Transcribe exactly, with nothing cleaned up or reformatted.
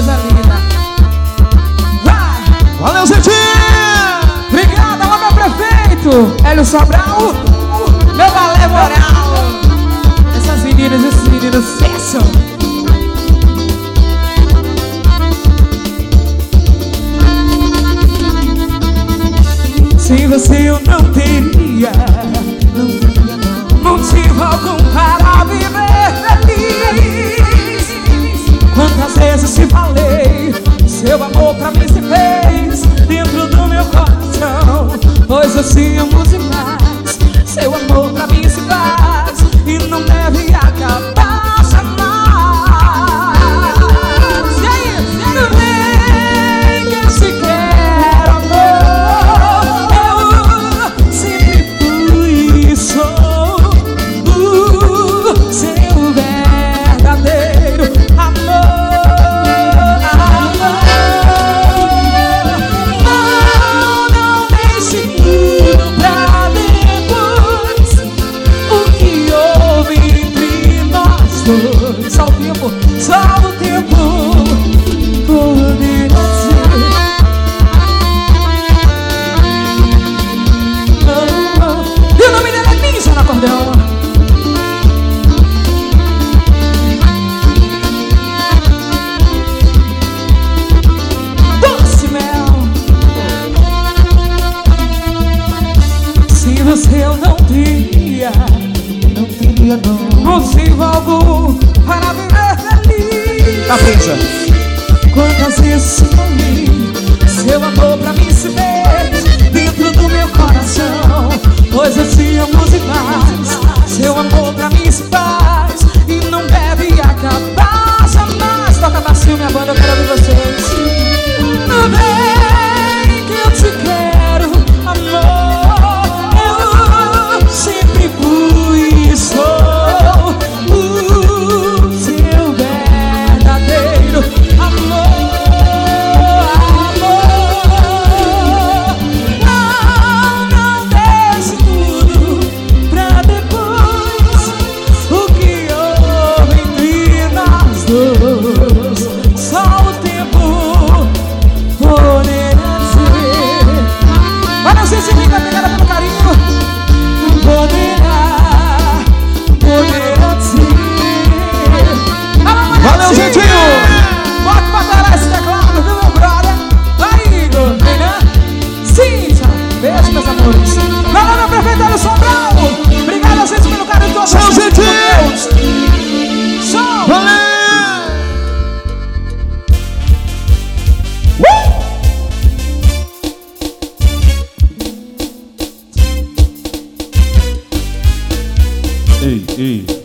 coisa linda. Vai! Valeu, Zentinho! Obrigado, alô, meu prefeito Hélio Sobral, meu balé moral. Essas meninas, esses meninos fecham. Se você eu não teria, não teria não. motivo algum para viver feliz. Quantas vezes te falei, seu amor pra mim se fez dentro do meu coração. Pois assim amo demais, seu amor pra mim se faz e não deve acabar jamais. E aí, não vem que eu te quero, amor. Eu sempre fui e sou o seu verdadeiro amor. Não, não deixe tudo pra depois. O que houve entre nós dois, só o tempo, só o tempo poderá dizer. Oh, oh. E o nome dela é Ninja no acordeão. Doce mel. Se você eu não teria, Não teria não. motivo algum para viver feliz. Capricha. Quantas vezes te falei, seu amor pra mim se fez dentro do meu coração. Pois eu te amo demais, seu amor pra mim se faz e não deve acabar jamais. Toca baixinho, minha banda, eu quero ouvir vocês. Não vem que eu te quero, amor. Eu sempre fui e sou o seu verdadeiro amor. Amor, não, não deixe tudo pra depois. O que houve entre nós dois, só o tempo poderá dizer. Olha, você se liga, obrigada pelo carinho. Poderá, poderá dizer. Valeu, Zentinho! Bota pra trás esse teclado, viu, meu brother? Vai, Igor, vem, né? Cíntia, beijo, meus amores. Valeu, meu prefeito Hélio Sobral. Obrigado a gente pelo carinho de todos. Seu vocês, Zentinho! meu Deus. Show! Valeu! Uh! Ei, ei.